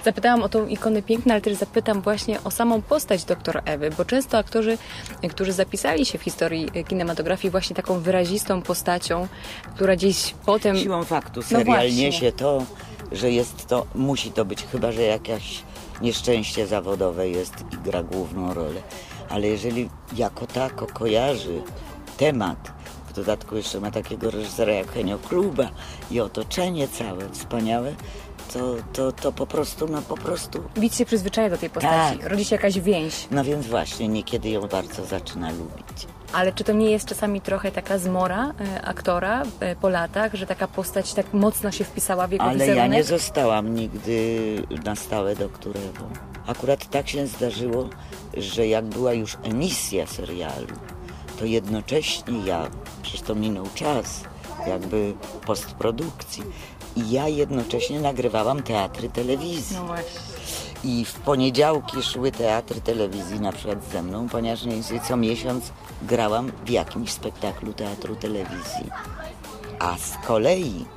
Zapytałam o tą ikonę piękna, ale też zapytam właśnie o samą postać dr Ewy, bo często aktorzy, którzy zapisali się w historii kinematografii właśnie taką wyrazistą postacią, która gdzieś potem... Siłą faktu serial niesie to, że jest to, musi to być, chyba że jakieś nieszczęście zawodowe jest i gra główną rolę. Ale jeżeli jako tako kojarzy temat, w dodatku jeszcze ma takiego reżysera jak Henio Kluba i otoczenie całe wspaniałe, to po prostu, Widz się przyzwyczaja do tej postaci, tak. rodzi się jakaś więź. No więc właśnie, niekiedy ją bardzo zaczyna lubić. Ale czy to nie jest czasami trochę taka zmora aktora po latach, że taka postać tak mocno się wpisała w jego Ale wizerunek? ja nie zostałam nigdy na stałe doktor Ewą. Akurat tak się zdarzyło, że jak była już emisja serialu, to jednocześnie przecież to minął czas, jakby postprodukcji, i ja jednocześnie nagrywałam teatry telewizji. No właśnie. I w poniedziałki szły teatry telewizji na przykład ze mną, ponieważ co miesiąc grałam w jakimś spektaklu teatru telewizji. A z kolei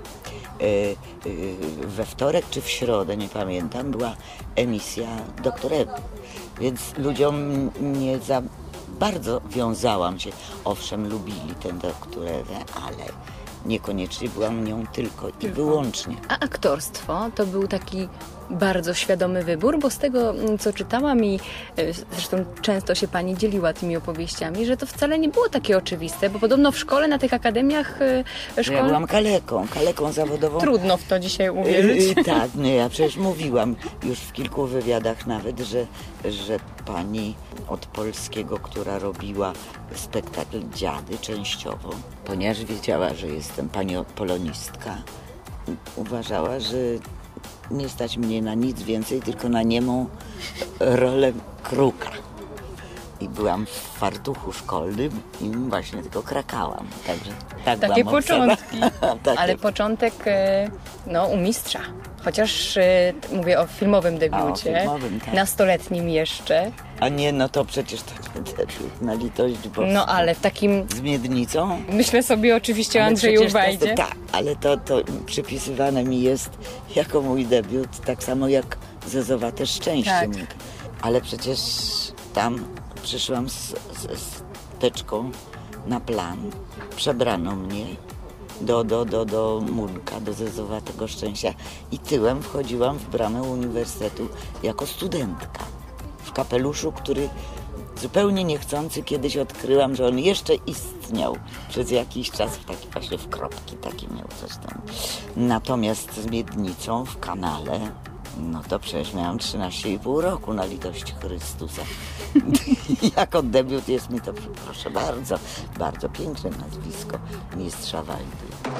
we wtorek czy w środę, nie pamiętam, była emisja Doktor Ewy. Więc ludziom nie za bardzo wiązałam się. Owszem, lubili tę Doktor Ewę, ale niekoniecznie byłam nią tylko i wyłącznie. A aktorstwo to był taki bardzo świadomy wybór, bo z tego, co czytałam i zresztą często się pani dzieliła tymi opowieściami, że to wcale nie było takie oczywiste, bo podobno w szkole, na tych akademiach Ja byłam kaleką zawodową. Trudno w to dzisiaj uwierzyć. Tak, no ja przecież mówiłam już w kilku wywiadach nawet, że pani od polskiego, która robiła spektakl Dziady częściowo, ponieważ wiedziała, że jestem pani polonistka, uważała, że nie stać mnie na nic więcej, tylko na niemą rolę kruka. I byłam w fartuchu szkolnym i właśnie tylko krakałam. Także tak takie byłam początki. Takie. Ale początek u mistrza. Chociaż mówię o filmowym debiucie. Filmowym, tak. Nastoletnim jeszcze. A nie, no to przecież to debiut, na litość boską. No ale w takim... Z Miednicą? Myślę sobie oczywiście o Andrzeju Wajdzie. Tak, ale to przypisywane mi jest jako mój debiut, tak samo jak Zezowate szczęście. Tak. Ale przecież tam przyszłam z teczką na plan, przebrano mnie do Munka, do Zezowatego szczęścia i tyłem wchodziłam w bramę uniwersytetu jako studentka. W kapeluszu, który zupełnie niechcący kiedyś odkryłam, że on jeszcze istniał przez jakiś czas, taki właśnie w kropki, taki miał coś tam. Natomiast z Miednicą w kanale, no to przecież miałam 13,5 roku, na litość Chrystusa. Jako debiut jest mi to, proszę bardzo, bardzo piękne nazwisko mistrza Wajdy.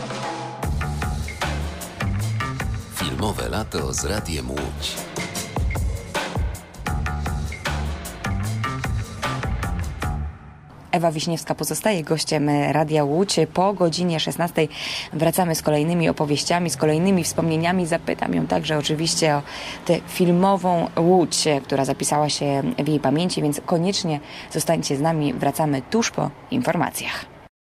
Filmowe lato z Radiem Łódź. Ewa Wiśniewska pozostaje gościem Radia Łódź. Po godzinie 16 wracamy z kolejnymi opowieściami, z kolejnymi wspomnieniami. Zapytam ją także oczywiście o tę filmową Łódź, która zapisała się w jej pamięci, więc koniecznie zostańcie z nami. Wracamy tuż po informacjach.